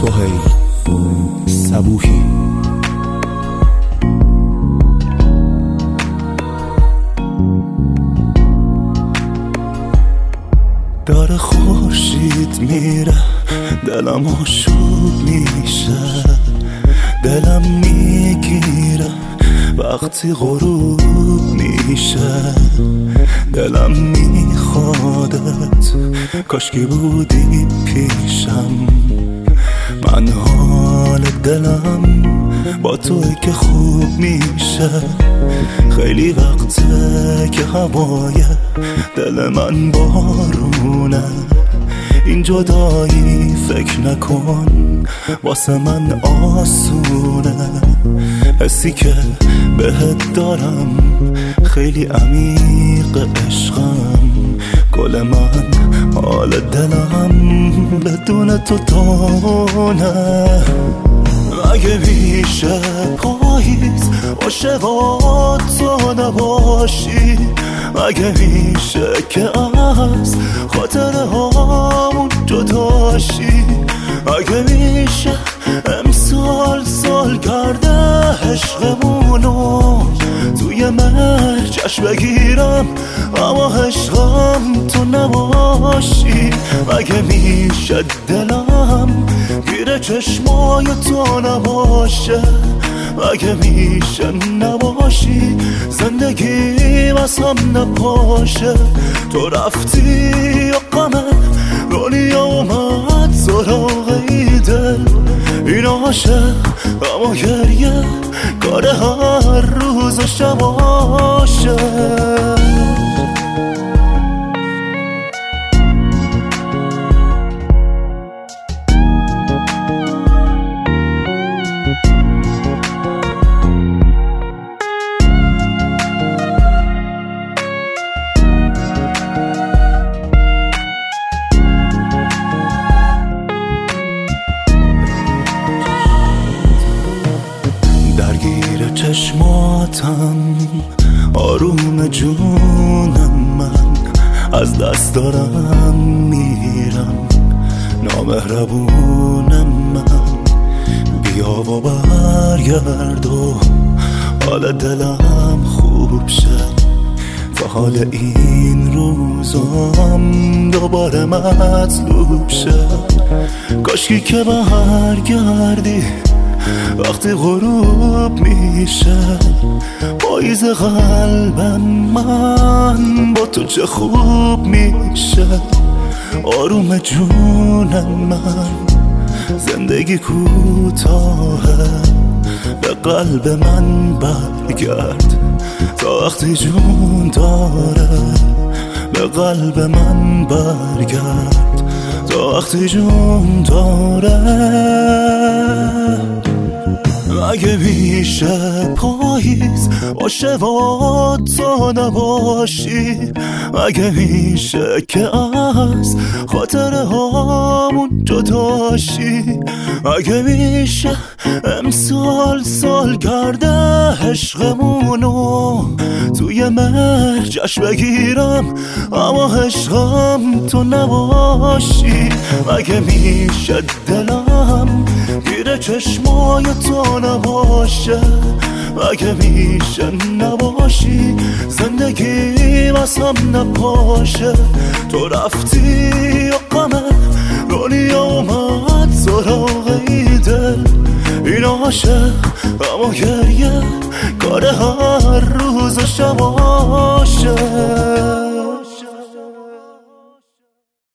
سهیل صبوحی. داره خورشید میره دلم آشوب میشه، دلم میگیره وقتی غروب میشه، دلم میخوادت کاشکی بودی پیشم. من حال دلم با توی که خوب میشه، خیلی وقته که هوای دل من بارونه. این جدایی فکر نکن واسه من آسونه، حسی که بهت دارم خیلی عمیق عشقم. گل من حال دلم بدون تو تونه. مگه میشه پاییز باشه و تو نباشی؟ مگه میشه که از خاطره هامون جداشی؟ مگه میشه امسال سال کرده عشقمونو توی مرجش بگیرم اما عشقم تو نباشی؟ مگه میشه دلم گیر چشمای تو نباشه؟ مگه میشه نباشی زندگی واسم نپاشه؟ تو رفتی و غم دنیا اومد سراغ این دل، این عاشق اما گریه کار هر روز و شباشه. درگیر چشماتم آروم جونم، من از دست دارم میرم نامهربونم. من بیا و برگرد و حال دلم خوب شد تا حال این روزام دوباره مطلوب شد. کاشکی که برگردی وقتی غروب میشه، پاییز قلبم من با تو چه خوب میشه. آروم جونم من زندگی کوتاهه، به قلب من برگرد تا وقتی جون داره. به قلب من برگرد تا وقتی جون داره. مگه میشه پاییز باشه و تو نباشی؟ مگه میشه که از خاطره هامون جداشی؟ مگه میشه امسال سال کرده عشقمونو توی مرجش بگیرم اما عشقم تو نباشی؟ مگه میشه دلم گیر چشمای تو نباشه؟ مگه میشه نباشی زندگی واسم نپاشه؟ تو رفتی و غم دنیا اومد سراغ این دل، این عاشق اما گریه کار هر روز و شباشه.